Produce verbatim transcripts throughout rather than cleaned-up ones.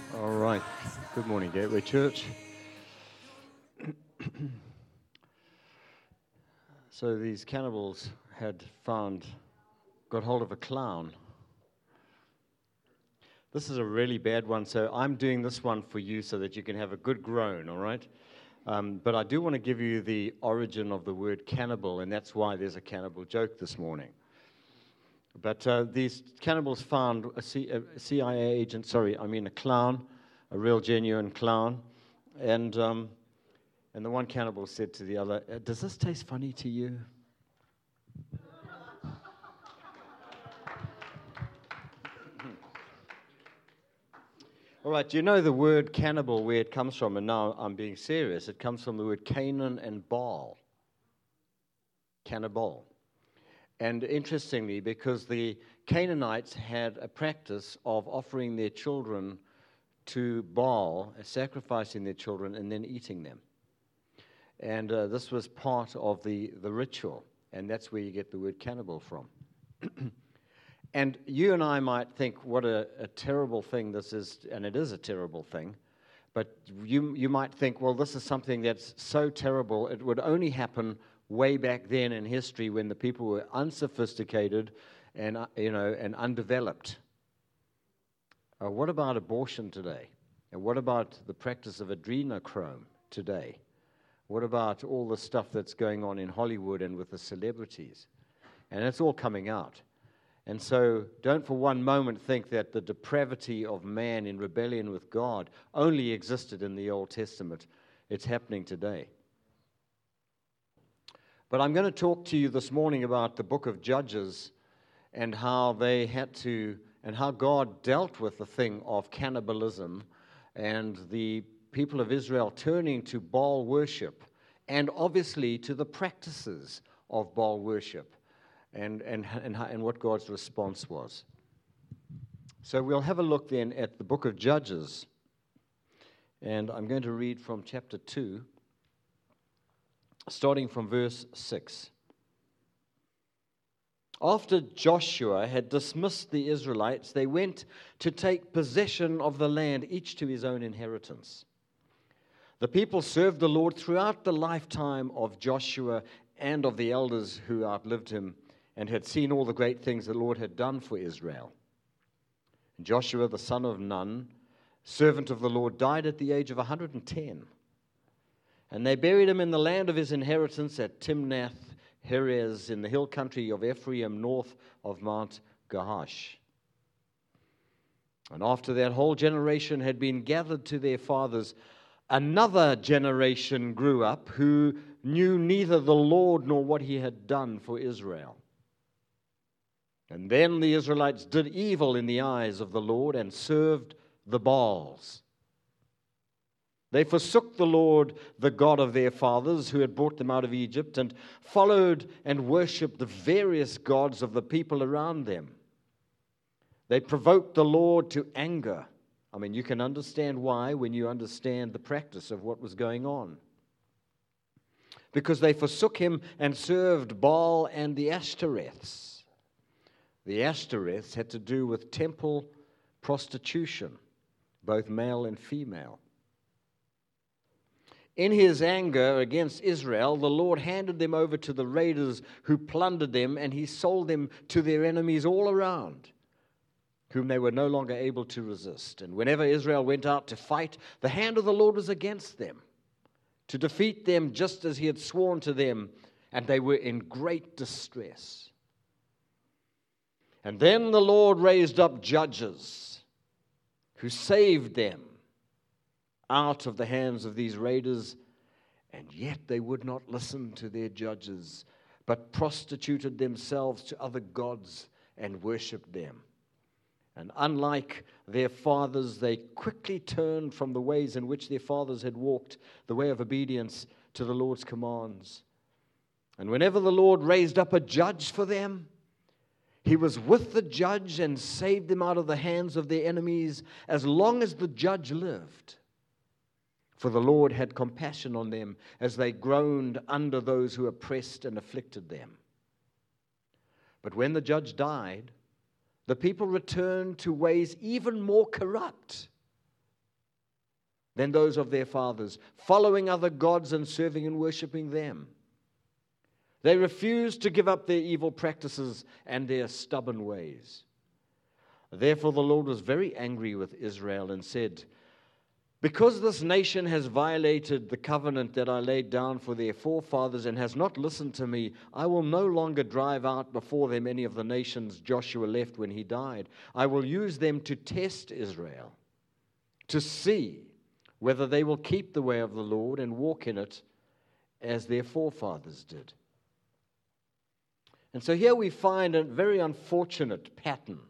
All right. Good morning, Gateway Church. So these cannibals had found, got hold of a clown. This is a really bad one, so I'm doing this one for you so that you can have a good groan, all right? Um, but I do want to give you the origin of the word cannibal, and that's why there's a cannibal joke this morning. But uh, these cannibals found a, C- a C I A agent, sorry, I mean a clown, a real genuine clown. And um, and the one cannibal said to the other, "Does this taste funny to you?" All right, do you know the word cannibal, where it comes from? And now I'm being serious. It comes from the word Canaan and Baal. Cannibal. And interestingly, because the Canaanites had a practice of offering their children to Baal, sacrificing their children, and then eating them. And uh, this was part of the, the ritual, and that's where you get the word cannibal from. And you and I might think, what a, a terrible thing this is, and it is a terrible thing, but you, you might think, well, this is something that's so terrible, it would only happen way back then in history when the people were unsophisticated and, uh, you know, and undeveloped. Uh, what about abortion today? And what about the practice of adrenochrome today? What about all the stuff that's going on in Hollywood and with the celebrities? And it's all coming out. And so don't for one moment think that the depravity of man in rebellion with God only existed in the Old Testament. It's happening today. But I'm going to talk to you this morning about the book of Judges and how they had to, and how God dealt with the thing of cannibalism and the people of Israel turning to Baal worship and obviously to the practices of Baal worship and, and, and, and what God's response was. So we'll have a look then at the book of Judges, and I'm going to read from chapter two. Starting from verse six. After Joshua had dismissed the Israelites, they went to take possession of the land, each to his own inheritance. The people served the Lord throughout the lifetime of Joshua and of the elders who outlived him and had seen all the great things the Lord had done for Israel. Joshua, the son of Nun, servant of the Lord, died at the age of one hundred ten. And they buried him in the land of his inheritance at Timnath-Heres in the hill country of Ephraim, north of Mount Gahash. And after that whole generation had been gathered to their fathers, another generation grew up who knew neither the Lord nor what he had done for Israel. And then the Israelites did evil in the eyes of the Lord and served the Baals. They forsook the Lord, the God of their fathers, who had brought them out of Egypt, and followed and worshipped the various gods of the people around them. They provoked the Lord to anger. I mean, you can understand why when you understand the practice of what was going on. Because they forsook him and served Baal and the Ashtoreths. The Ashtoreths had to do with temple prostitution, both male and female. In his anger against Israel, the Lord handed them over to the raiders who plundered them, and he sold them to their enemies all around, whom they were no longer able to resist. And whenever Israel went out to fight, the hand of the Lord was against them, to defeat them just as he had sworn to them, and they were in great distress. And then the Lord raised up judges who saved them out of the hands of these raiders, and yet they would not listen to their judges, but prostituted themselves to other gods and worshipped them. And unlike their fathers, they quickly turned from the ways in which their fathers had walked, the way of obedience to the Lord's commands. And whenever the Lord raised up a judge for them, he was with the judge and saved them out of the hands of their enemies as long as the judge lived. For the Lord had compassion on them as they groaned under those who oppressed and afflicted them. But when the judge died, the people returned to ways even more corrupt than those of their fathers, following other gods and serving and worshiping them. They refused to give up their evil practices and their stubborn ways. Therefore the Lord was very angry with Israel and said, because this nation has violated the covenant that I laid down for their forefathers and has not listened to me, I will no longer drive out before them any of the nations Joshua left when he died. I will use them to test Israel, to see whether they will keep the way of the Lord and walk in it as their forefathers did. And so here we find a very unfortunate pattern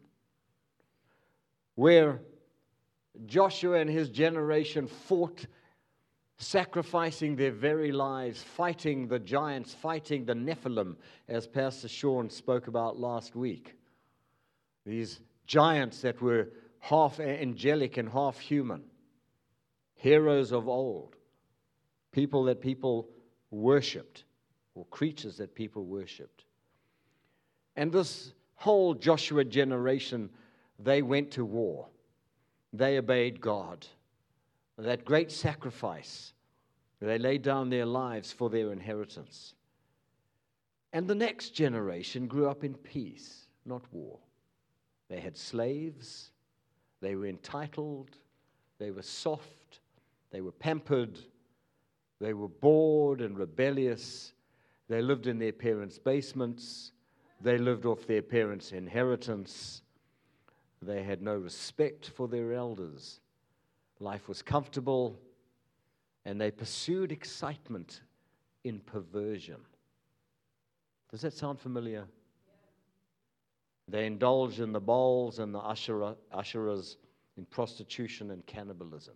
where Joshua and his generation fought, sacrificing their very lives, fighting the giants, fighting the Nephilim, as Pastor Sean spoke about last week. These giants that were half angelic and half human, heroes of old, people that people worshipped, or creatures that people worshipped. And this whole Joshua generation, they went to war. They obeyed God. That great sacrifice, they laid down their lives for their inheritance. And the next generation grew up in peace, not war. They had slaves, they were entitled, they were soft, they were pampered, they were bored and rebellious, they lived in their parents' basements, they lived off their parents' inheritance. They had no respect for their elders. Life was comfortable, and they pursued excitement in perversion. Does that sound familiar? They indulged in the bowls and the ushera, usherers, in prostitution and cannibalism.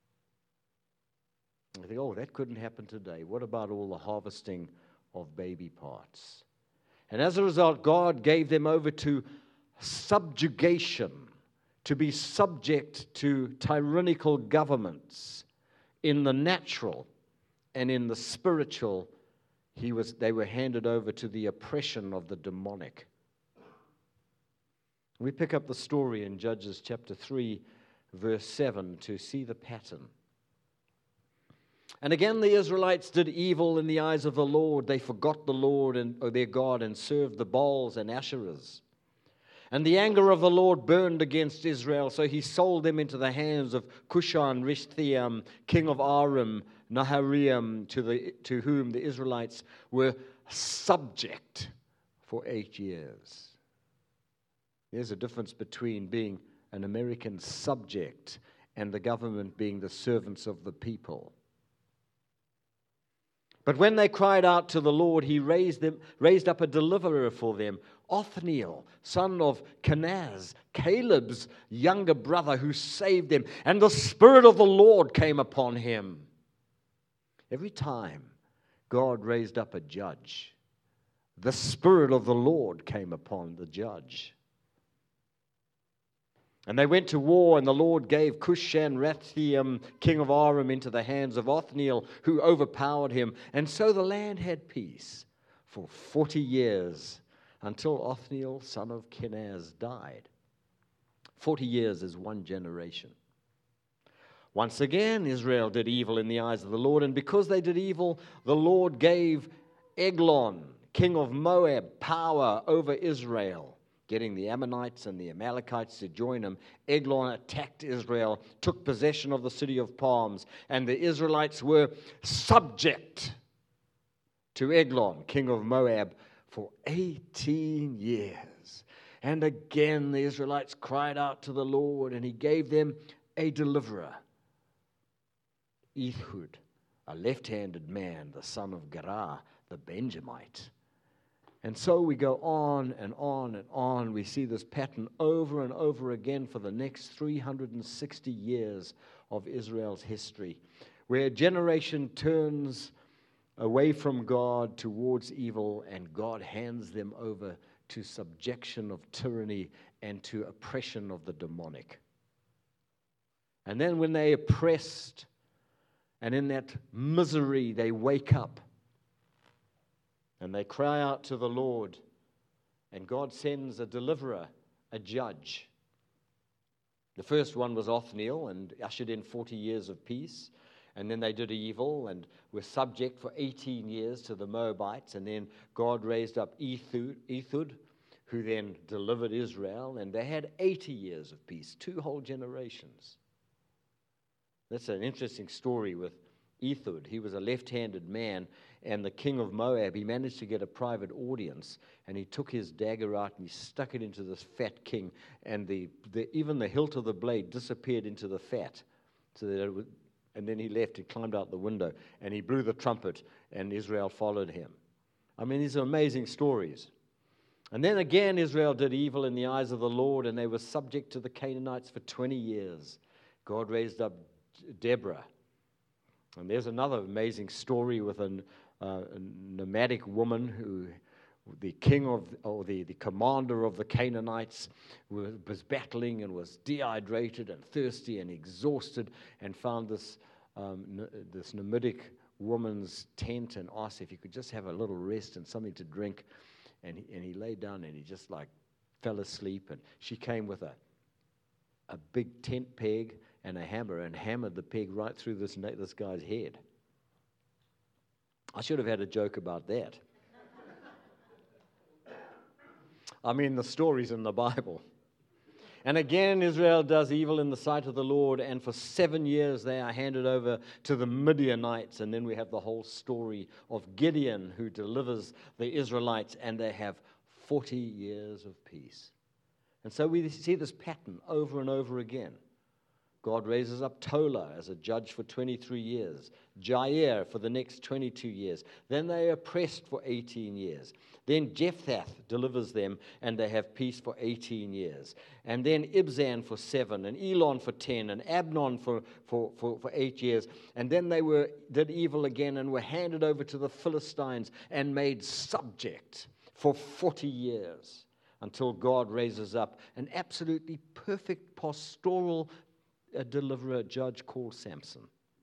I think, oh, that couldn't happen today. What about all the harvesting of baby parts? And as a result, God gave them over to subjugation, to be subject to tyrannical governments. In the natural and in the spiritual, he was, they were handed over to the oppression of the demonic. We pick up the story in Judges chapter three, verse seven, to see the pattern. And again the Israelites did evil in the eyes of the Lord. They forgot the Lord and or their God and served the Baals and Asherahs. And the anger of the Lord burned against Israel, so he sold them into the hands of Cushan-Rishathaim, king of Aram, Naharaim, to, the, to whom the Israelites were subject for eight years. There's a difference between being an American subject and the government being the servants of the people. But when they cried out to the Lord, he raised them, raised up a deliverer for them, Othniel, son of Kenaz, Caleb's younger brother, who saved them. And the Spirit of the Lord came upon him. Every time God raised up a judge, the Spirit of the Lord came upon the judge. And they went to war, and the Lord gave Cushan-Rishathaim, king of Aram, into the hands of Othniel, who overpowered him. And so the land had peace for forty years, until Othniel, son of Kenaz, died. Forty years is one generation. Once again, Israel did evil in the eyes of the Lord, and because they did evil, the Lord gave Eglon, king of Moab, power over Israel, getting the Ammonites and the Amalekites to join him. Eglon attacked Israel, took possession of the city of palms, and the Israelites were subject to Eglon, king of Moab, for eighteen years. And again the Israelites cried out to the Lord, and he gave them a deliverer, Ehud, a left-handed man, the son of Gerah, the Benjamite. And so we go on and on and on. We see this pattern over and over again for the next three hundred sixty years of Israel's history, where a generation turns away from God towards evil, and God hands them over to subjection of tyranny and to oppression of the demonic. And then when they are oppressed, and in that misery they wake up, and they cry out to the Lord, and God sends a deliverer, a judge. The first one was Othniel and ushered in forty years of peace. And then they did evil and were subject for eighteen years to the Moabites. And then God raised up Ehud, Ehud, who then delivered Israel. And they had eighty years of peace, two whole generations. That's an interesting story with Ehud. He was a left-handed man, and the king of Moab, he managed to get a private audience, and he took his dagger out and he stuck it into this fat king, and the, the even the hilt of the blade disappeared into the fat, so that it would, and then he left. He climbed out the window, and he blew the trumpet, and Israel followed him. I mean, these are amazing stories. And then again, Israel did evil in the eyes of the Lord, and they were subject to the Canaanites for twenty years. God raised up Deborah. And there's another amazing story with an, uh, a nomadic woman who, the king of, or the, the commander of the Canaanites, was, was battling and was dehydrated and thirsty and exhausted, and found this, um, n- this nomadic woman's tent and asked if he could just have a little rest and something to drink. And he, and he lay down and he just like fell asleep. And she came with a, a big tent peg and a hammer and hammered the peg right through this, this guy's head. I should have had a joke about that. I mean, the story's in the Bible. And again, Israel does evil in the sight of the Lord, and for seven years they are handed over to the Midianites. And then we have the whole story of Gideon, who delivers the Israelites, and they have forty years of peace. And so we see this pattern over and over again. God raises up Tola as a judge for twenty-three years, Jair for the next twenty-two years. Then they are oppressed for eighteen years. Then Jephthah delivers them, and they have peace for eighteen years. And then Ibzan for seven, and Elon for ten, and Abnon for, for, for, for eight years. And then they were did evil again and were handed over to the Philistines and made subject for forty years, until God raises up an absolutely perfect pastoral a deliverer, judge called Samson.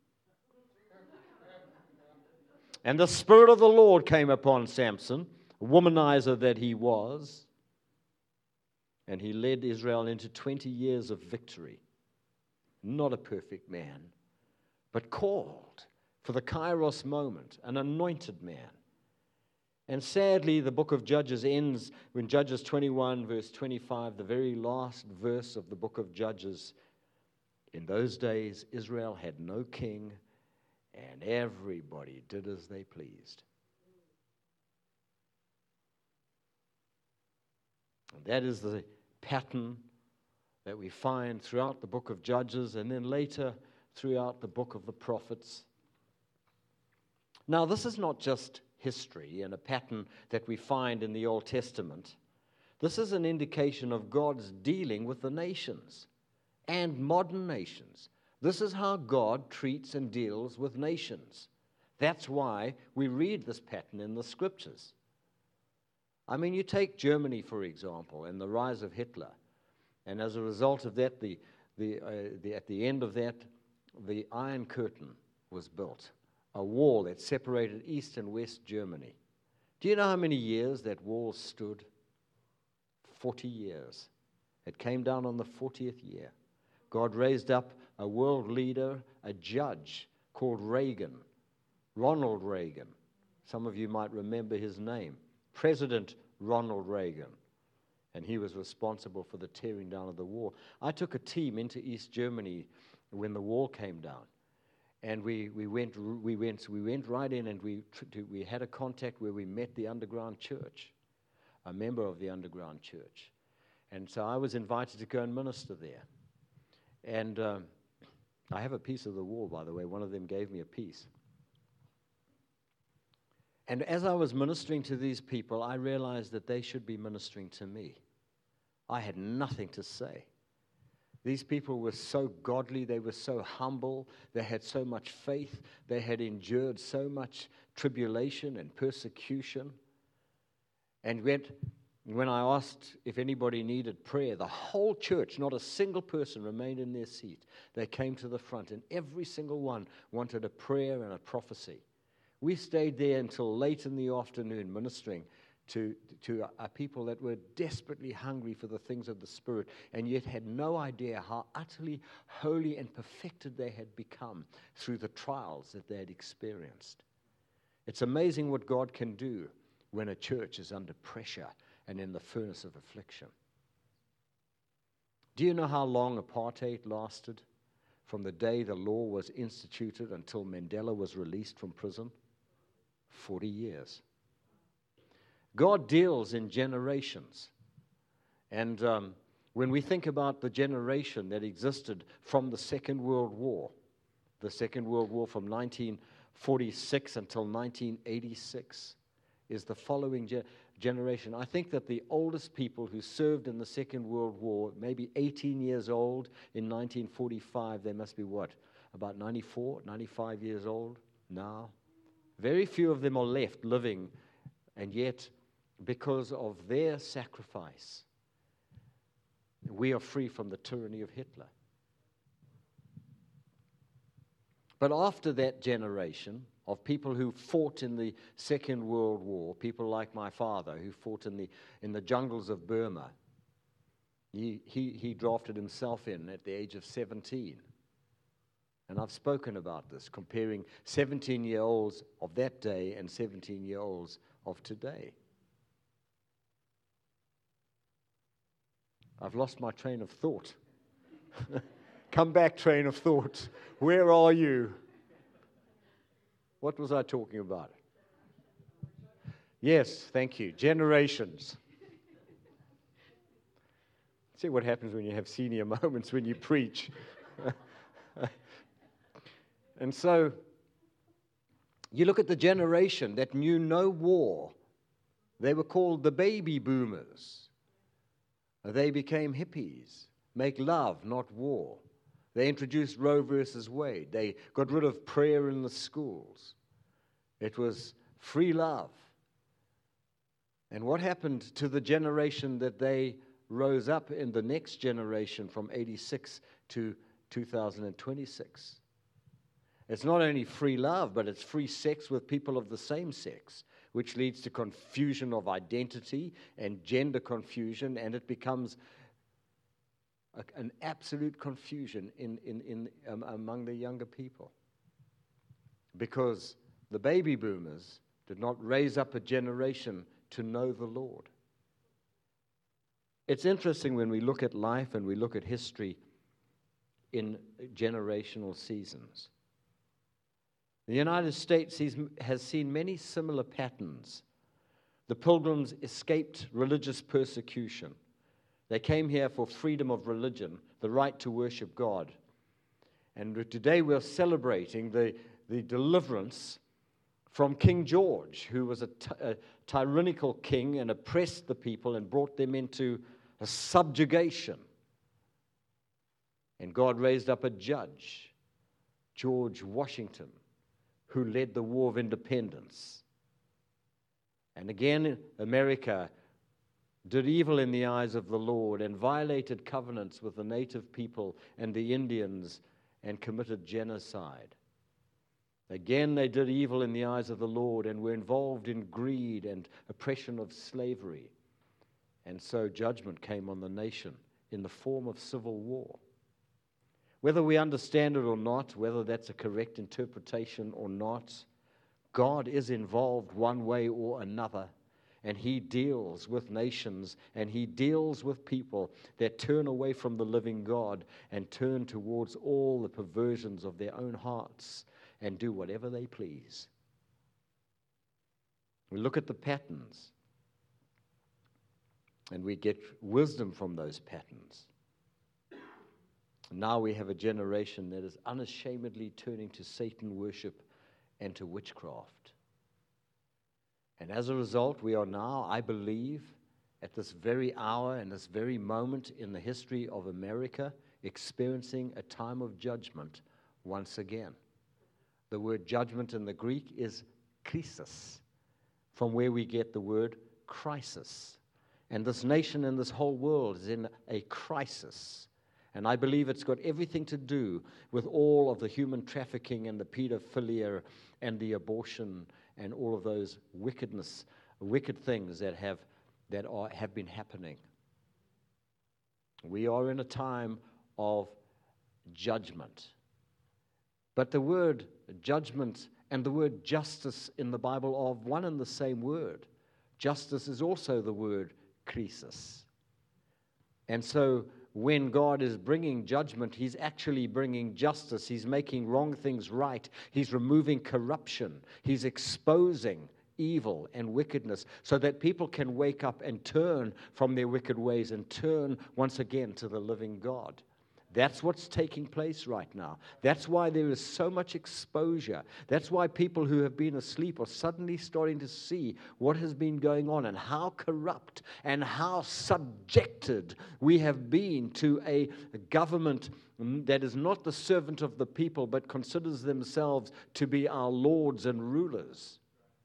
And the Spirit of the Lord came upon Samson, womanizer that he was, and he led Israel into twenty years of victory. Not a perfect man, but called for the Kairos moment, an anointed man. And sadly, the book of Judges ends when Judges twenty-one, verse twenty-five, the very last verse of the book of Judges. In those days, Israel had no king, and everybody did as they pleased. And that is the pattern that we find throughout the book of Judges, and then later throughout the book of the prophets. Now, this is not just history and a pattern that we find in the Old Testament. This is an indication of God's dealing with the nations and modern nations. This is how God treats and deals with nations. That's why we read this pattern in the scriptures. I mean, you take Germany, for example, and the rise of Hitler. And as a result of that, the, the, uh, the, at the end of that, the Iron Curtain was built, a wall that separated East and West Germany. Do you know how many years that wall stood? Forty years. It came down on the fortieth year. God raised up a world leader, a judge called Reagan, Ronald Reagan. Some of you might remember his name, President Ronald Reagan. And he was responsible for the tearing down of the wall. I took a team into East Germany when the wall came down. And we, we, went, we, went, we went right in, and we, we had a contact where we met the underground church, a member of the underground church. And so I was invited to go and minister there. And um, I have a piece of the wall, by the way. One of them gave me a piece. And as I was ministering to these people, I realized that they should be ministering to me. I had nothing to say. These people were so godly, they were so humble, they had so much faith, they had endured so much tribulation and persecution. And went When I asked if anybody needed prayer, the whole church, not a single person remained in their seat. They came to the front, and every single one wanted a prayer and a prophecy. We stayed there until late in the afternoon ministering to, to a, a people that were desperately hungry for the things of the Spirit, and yet had no idea how utterly holy and perfected they had become through the trials that they had experienced. It's amazing what God can do when a church is under pressure and in the furnace of affliction. Do you know how long apartheid lasted? From the day the law was instituted until Mandela was released from prison? forty years. God deals in generations. And um, when we think about the generation that existed from the Second World War, the Second World War from nineteen forty-six until nineteen eighty-six, is the following ge- generation. I think that the oldest people who served in the Second World War, maybe eighteen years old in nineteen forty-five, they must be what? About ninety-four, ninety-five years old now. Very few of them are left living, and yet, because of their sacrifice, we are free from the tyranny of Hitler. But after that generation of people who fought in the Second World War, people like my father who fought in the in the jungles of Burma, he, he, he drafted himself in at the age of seventeen. And I've spoken about this, comparing seventeen-year-olds of that day and seventeen-year-olds of today. I've lost my train of thought. Come back, train of thought. Where are you? What was I talking about? Yes, thank you. Generations. See what happens when you have senior moments when you preach. And so, you look at the generation that knew no war. They were called the baby boomers. They became hippies. Make love, not war. They introduced Roe versus Wade. They got rid of prayer in the schools. It was free love. And what happened to the generation that they rose up in the next generation from eighty-six to two thousand twenty-six? It's not only free love, but it's free sex with people of the same sex, which leads to confusion of identity and gender confusion, and it becomes a, an absolute confusion in, in, in um, among the younger people. Because the baby boomers did not raise up a generation to know the Lord. It's interesting when we look at life and we look at history in generational seasons. The United States has seen many similar patterns. The Pilgrims escaped religious persecution. They came here for freedom of religion, the right to worship God. And today we're celebrating the, the deliverance from King George, who was a, ty- a tyrannical king and oppressed the people and brought them into a subjugation. And God raised up a judge, George Washington, who led the War of Independence. And again, America did evil in the eyes of the Lord and violated covenants with the native people and the Indians and committed genocide. Again, they did evil in the eyes of the Lord and were involved in greed and oppression of slavery. And so judgment came on the nation in the form of civil war. Whether we understand it or not, whether that's a correct interpretation or not, God is involved one way or another, and He deals with nations, and He deals with people that turn away from the living God and turn towards all the perversions of their own hearts and do whatever they please. We look at the patterns, and we get wisdom from those patterns. Now we have a generation that is unashamedly turning to Satan worship and to witchcraft. And as a result, we are now, I believe, at this very hour and this very moment in the history of America, experiencing a time of judgment once again. The word judgment in the Greek is krisis, from where we get the word crisis. And this nation and this whole world is in a crisis. And I believe it's got everything to do with all of the human trafficking and the pedophilia and the abortion and all of those wickedness wicked things that have that are have been happening. We are in a time of judgment. But the word judgment and the word justice in the Bible are one and the same word. Justice is also the word krisis. And so when God is bringing judgment, he's actually bringing justice. He's making wrong things right. He's removing corruption. He's exposing evil and wickedness so that people can wake up and turn from their wicked ways and turn once again to the living God. That's what's taking place right now. That's why there is so much exposure. That's why people who have been asleep are suddenly starting to see what has been going on and how corrupt and how subjected we have been to a government that is not the servant of the people but considers themselves to be our lords and rulers.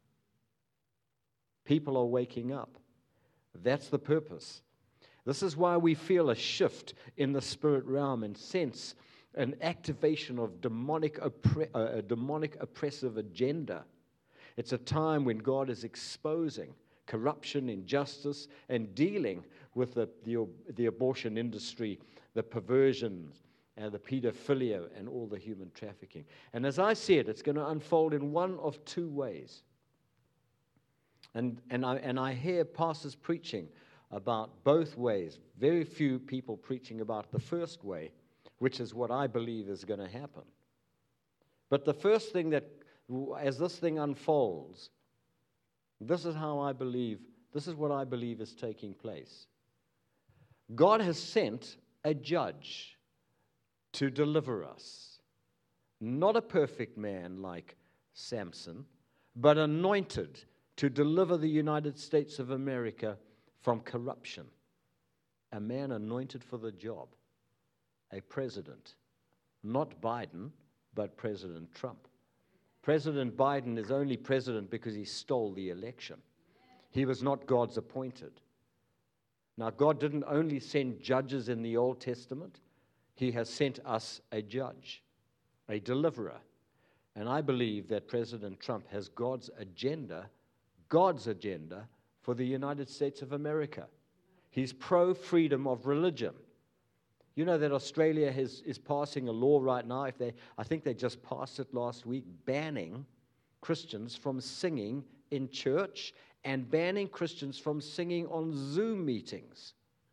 People are waking up. That's the purpose. This is why we feel a shift in the spirit realm and sense an activation of demonic, oppre- uh, a demonic oppressive agenda. It's a time when God is exposing corruption, injustice, and dealing with the, the, the abortion industry, the perversions, and the pedophilia, and all the human trafficking. And as I see it, it's going to unfold in one of two ways. And, and, I, and I hear pastors preaching about both ways. Very few people preaching about the first way, which is what I believe is going to happen. But the first thing that, as this thing unfolds, this is how I believe, this is what I believe is taking place. God has sent a judge to deliver us. Not a perfect man like Samson, but anointed to deliver the United States of America from corruption. A man anointed for the job. A president. Not Biden, but President Trump. President Biden is only president because he stole the election. He was not God's appointed. Now, God didn't only send judges in the Old Testament. He has sent us a judge, a deliverer. And I believe that President Trump has God's agenda, God's agenda, for the United States of America. He's pro-freedom of religion. You know that Australia has, is passing a law right now, if they, I think they just passed it last week, banning Christians from singing in church and banning Christians from singing on Zoom meetings.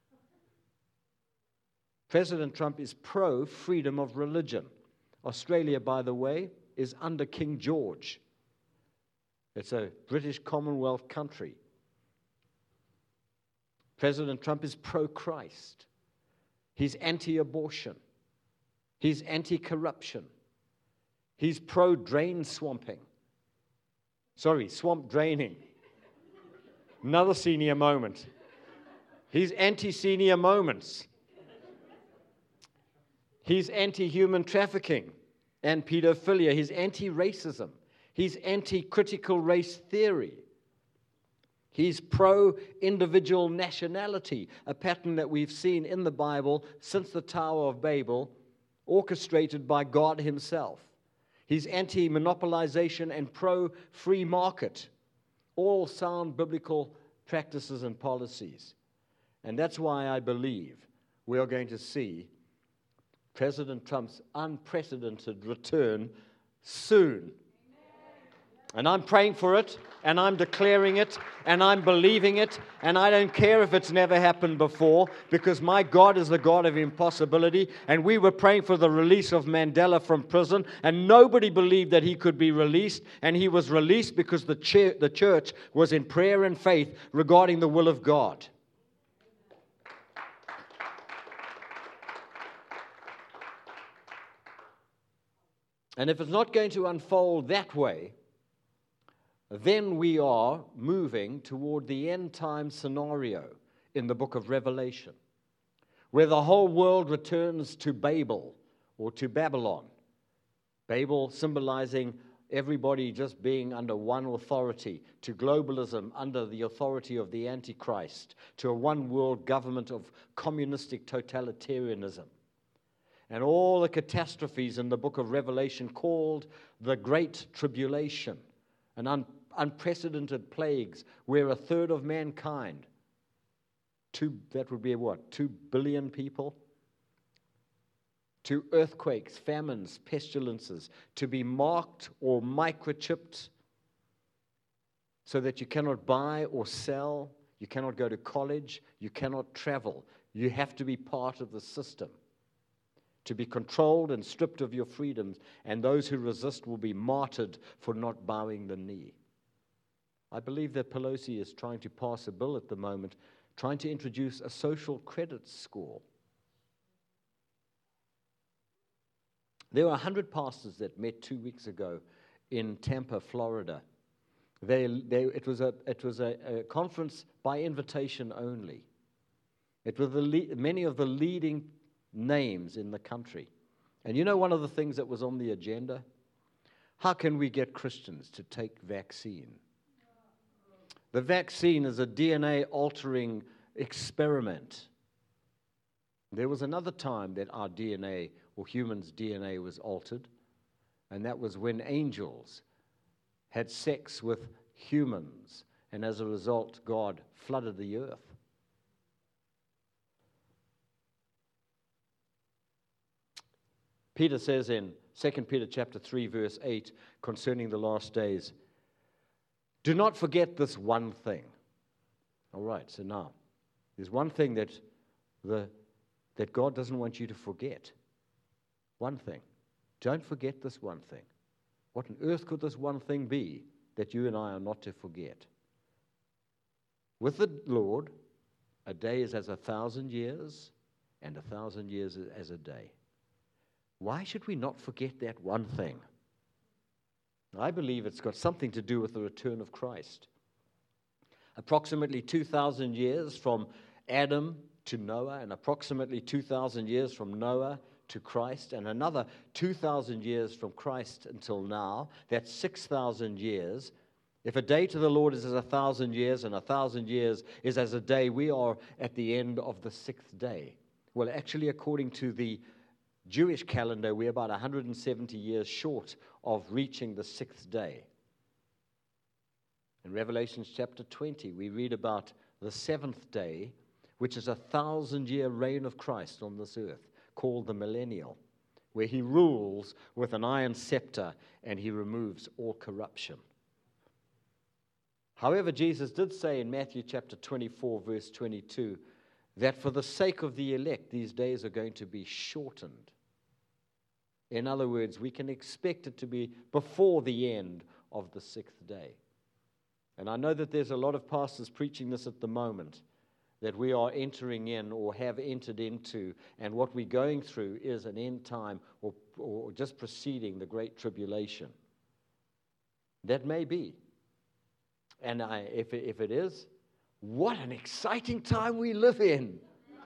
President Trump is pro-freedom of religion. Australia, by the way, is under King George. It's a British Commonwealth country. President Trump is pro-Christ. He's anti-abortion. He's anti-corruption. He's pro-drain swamping. Sorry, swamp draining. Another senior moment. He's anti-senior moments. He's anti-human trafficking and pedophilia. He's anti-racism. He's anti-critical race theory. He's pro-individual nationality, a pattern that we've seen in the Bible since the Tower of Babel, orchestrated by God himself. He's anti-monopolization and pro-free market, all sound biblical practices and policies. And that's why I believe we are going to see President Trump's unprecedented return soon. And I'm praying for it, and I'm declaring it, and I'm believing it, and I don't care if it's never happened before, because my God is the God of impossibility, and we were praying for the release of Mandela from prison, and nobody believed that he could be released, and he was released because the church, the church was in prayer and faith regarding the will of God. And if it's not going to unfold that way, then we are moving toward the end time scenario in the book of Revelation, where the whole world returns to Babel or to Babylon. Babel symbolizing everybody just being under one authority, to globalism under the authority of the Antichrist, to a one world government of communistic totalitarianism. And all the catastrophes in the book of Revelation called the Great Tribulation. An un- unprecedented plagues where a third of mankind, two, that would be what, two billion people? To earthquakes, famines, pestilences, to be marked or microchipped so that you cannot buy or sell, you cannot go to college, you cannot travel. You have to be part of the system, to be controlled and stripped of your freedoms, and those who resist will be martyred for not bowing the knee. I believe that Pelosi is trying to pass a bill at the moment, trying to introduce a social credit score. There were one hundred pastors that met two weeks ago in Tampa, Florida. They, they, it was, a, it was a, a conference by invitation only. It was the le- many of the leading names in the country. And you know one of the things that was on the agenda? How can we get Christians to take vaccine? The vaccine is a D N A-altering experiment. There was another time that our D N A, or humans' D N A, was altered, and that was when angels had sex with humans, and as a result, God flooded the earth. Peter says in Second Peter chapter three, verse eight, concerning the last days, do not forget this one thing. All right, so now, there's one thing that the that God doesn't want you to forget. One thing. Don't forget this one thing. What on earth could this one thing be that you and I are not to forget? With the Lord, a day is as a thousand years, and a thousand years as a day. Why should we not forget that one thing? I believe it's got something to do with the return of Christ. Approximately two thousand years from Adam to Noah, and approximately two thousand years from Noah to Christ, and another two thousand years from Christ until now. That's six thousand years. If a day to the Lord is as a thousand years, and a thousand years is as a day, we are at the end of the sixth day. Well, actually, according to the Jewish calendar, we're about one hundred seventy years short of reaching the sixth day. In Revelation chapter twenty, we read about the seventh day, which is a thousand-year reign of Christ on this earth, called the millennial, where he rules with an iron scepter and he removes all corruption. However, Jesus did say in Matthew chapter twenty-four, verse twenty-two, that for the sake of the elect, these days are going to be shortened. In other words, we can expect it to be before the end of the sixth day. And I know that there's a lot of pastors preaching this at the moment, that we are entering in or have entered into, and what we're going through is an end time or, or just preceding the Great Tribulation. That may be. And I, if, if it is, what an exciting time we live in.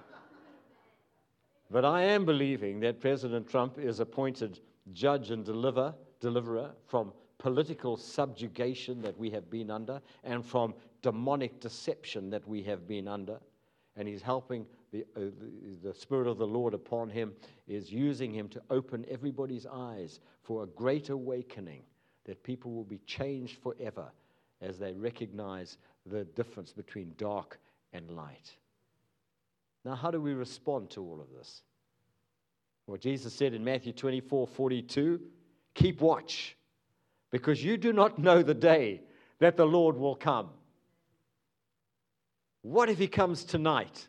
But I am believing that President Trump is appointed judge and deliver, deliverer from political subjugation that we have been under and from demonic deception that we have been under. And he's helping, the, uh, the, the Spirit of the Lord upon him is using him to open everybody's eyes for a great awakening, that people will be changed forever as they recognize the difference between dark and light. Now, how do we respond to all of this? Well, Jesus said in Matthew twenty-four forty-two, keep watch, because you do not know the day that the Lord will come. What if he comes tonight?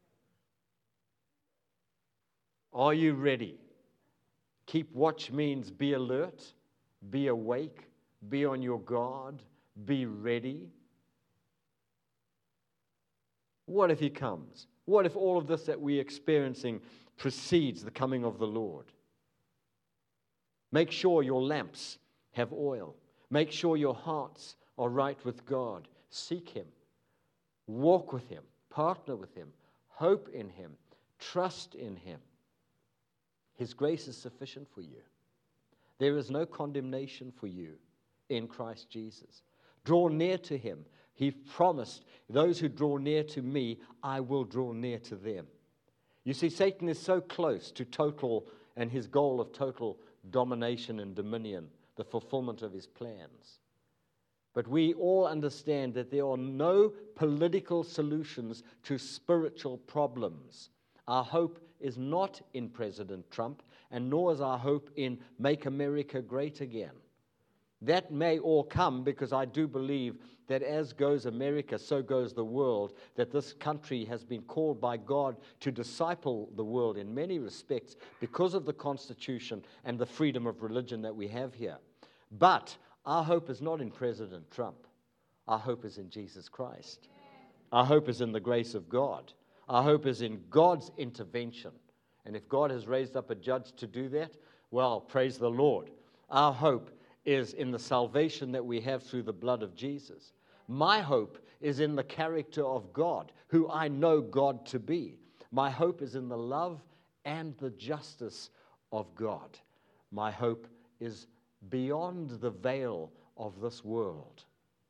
Are you ready? Keep watch means be alert, be awake, be on your guard, be ready. What if he comes? What if all of this that we're experiencing precedes the coming of the Lord? Make sure your lamps have oil. Make sure your hearts are right with God. Seek him. Walk with him. Partner with him. Hope in him. Trust in him. His grace is sufficient for you. There is no condemnation for you in Christ Jesus. Draw near to him. He promised, those who draw near to me, I will draw near to them. You see, Satan is so close to total, and his goal of total domination and dominion, the fulfillment of his plans. But we all understand that there are no political solutions to spiritual problems. Our hope is not in President Trump, and nor is our hope in Make America Great Again. That may all come, because I do believe that as goes America, so goes the world, that this country has been called by God to disciple the world in many respects because of the Constitution and the freedom of religion that we have here. But our hope is not in President Trump. Our hope is in Jesus Christ. Our hope is in the grace of God. Our hope is in God's intervention. And if God has raised up a judge to do that, well, praise the Lord. Our hope is in the salvation that we have through the blood of Jesus. My hope is in the character of God, who I know God to be. My hope is in the love and the justice of God. My hope is beyond the veil of this world.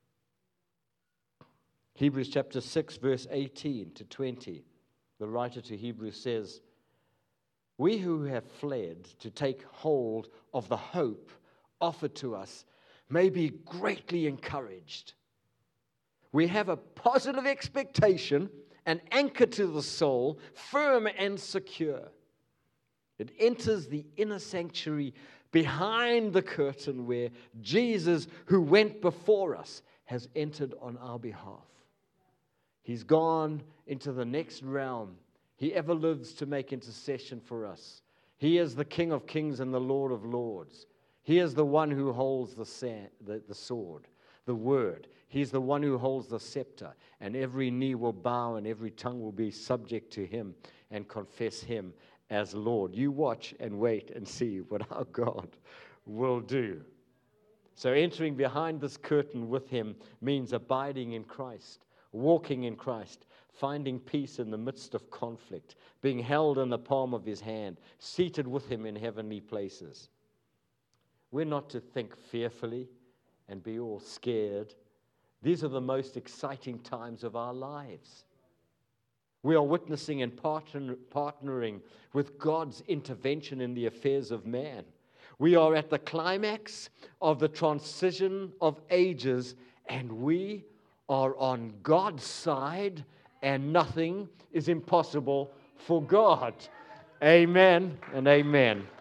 Hebrews chapter six, verse eighteen to twenty, the writer to Hebrews says, "We who have fled to take hold of the hope offered to us may be greatly encouraged. We have a positive expectation, an anchor to the soul, firm and secure. It enters the inner sanctuary behind the curtain where Jesus, who went before us, has entered on our behalf. He's gone into the next realm. He ever lives to make intercession for us. He is the King of kings and the Lord of lords. He is the one who holds the, sa- the, the sword, the word. He's the one who holds the scepter, and every knee will bow and every tongue will be subject to him and confess him as Lord. You watch and wait and see what our God will do." So entering behind this curtain with him means abiding in Christ, walking in Christ, finding peace in the midst of conflict, being held in the palm of his hand, seated with him in heavenly places. We're not to think fearfully and be all scared. These are the most exciting times of our lives. We are witnessing and partner, partnering with God's intervention in the affairs of man. We are at the climax of the transition of ages, and we are on God's side, and nothing is impossible for God. Amen and amen.